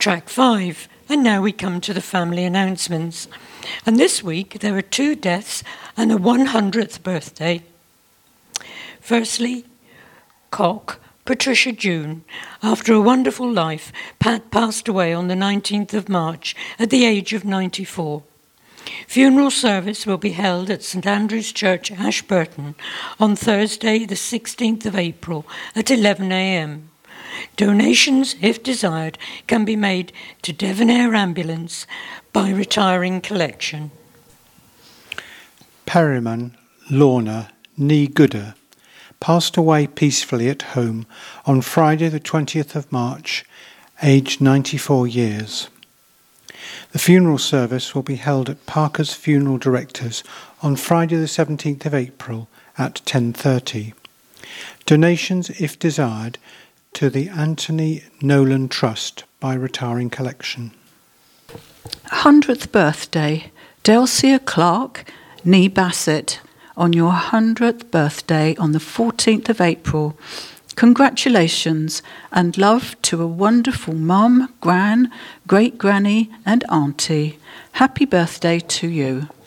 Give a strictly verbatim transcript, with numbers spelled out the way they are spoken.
Track five. And now we come to the family announcements. And this week there are two deaths and a one hundredth birthday. Firstly, Cock, Patricia June. After a wonderful life, Pat passed away on the nineteenth of March at the age of ninety-four. Funeral service will be held at St Andrew's Church, Ashburton, on Thursday, the sixteenth of April at eleven a m. Donations, if desired, can be made to Devon-Air Ambulance by retiring collection. Perryman Lorna Nee Gooder passed away peacefully at home on Friday the twentieth of March, aged ninety-four years. The funeral service will be held at Parker's Funeral Directors on Friday the seventeenth of April at ten thirty. Donations, if desired, to the Anthony Nolan Trust by retiring collection. hundredth birthday, Delcia Clark, Nee Bassett, on your hundredth birthday on the fourteenth of April. Congratulations and love to a wonderful mum, gran, great granny and auntie. Happy birthday to you.